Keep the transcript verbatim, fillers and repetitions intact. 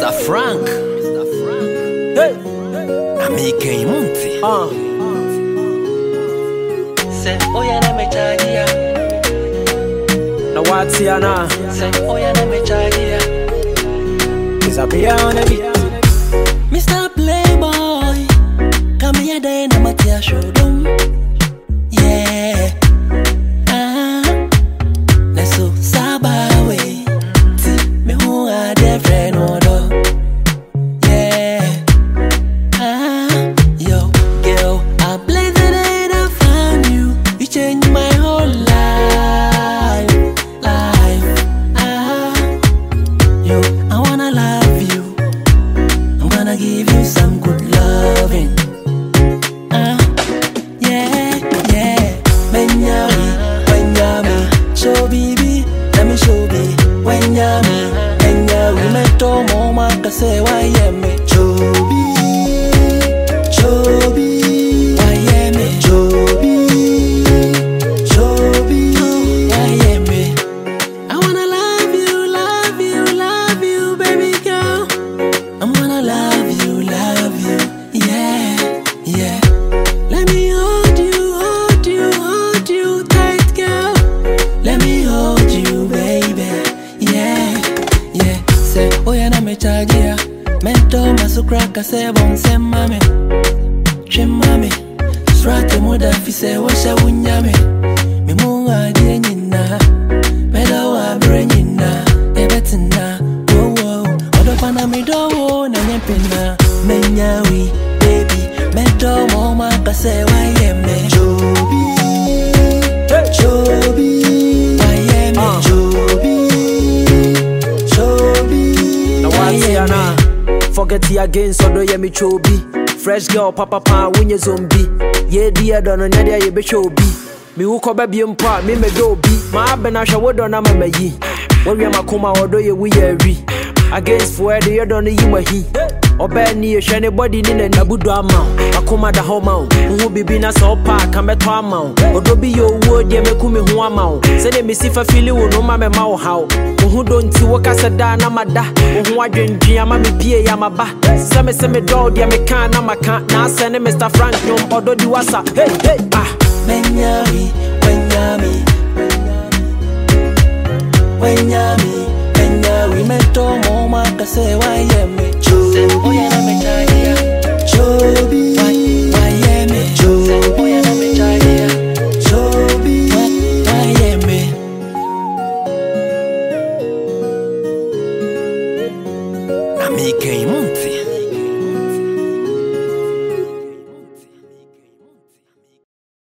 Mister Frank, Hey, Amike Imunti. uh, Say, oh yeah, na me chagia. now what's here now? Say, oh yeah, na me chagia. It's a piano beat. Mister Playboy, come here, then I'm at your showroom. Yeah, ah, let's so sabawe. Me who are their friend order. Yeah, ah, yo, girl, I'm blessed that I found you. You changed my whole life, life. Ah, yo, I wanna love you. I'm gonna give you some good loving. Ah, yeah, yeah. Benyamin, Benyamin, show baby, let me show me. Benyamin, Benyamin, me to mama kase why me. Chobi, Chobi, why me. Chobi, Chobi, why me. I wanna love you, love you, love you, baby girl. I'm gonna love you, love you, yeah, yeah. Let me hold you, hold you, hold you tight, girl. Let me hold you, baby, yeah, yeah. Say, oh yeah, na me chagia. Mento masukraka se bon se mame, che mame. Strate moda fi se washa wunyame. Me munga die nyina, meda wa bre nyina, ebetina, wo wo. Odo pana me do wo na nyempina. Menyawi, baby, mento mama kase wa yeme. Jobi, Hey, Jobi, wa yeme. Uh. Jobi, Jobi, now wa what's here yeme. now? Forget it again, so do ya me chobi. Fresh girl, papa pa, when you zombie. Yeah, dear, don't know nadia ye be chobi. Me who ko baby mpa, me me do bi. Ma abena sha wo don na mama yi. When we am akoma odo ye we ye ri. Against for the you don't yi ma hi. Oba ni ye hwe anybody ni na nabudo ama. Akoma da ho ma. Who bibi na so pa ka meto ama. Odo bi yo wo de me ku me ho ama. Se de me si fa feel wo no ma me ma wo haw. Wo don ti wo kasa da na mada. Wo ho adwendwe ama me pie ya maba. Se me se me do de me kan na maka. Na se ne Mister Frank nyom odo di wasa. Hey hey ah. Benyamin, Benyamin, Benyamin, Benyamin, me to mama kase wa yeme. Jobi, oh yeah, na me chagia. Jobi, wa yeme. Jobi, oh yeah, na me chagia. Jobi, wa yeme. Amike Imunti.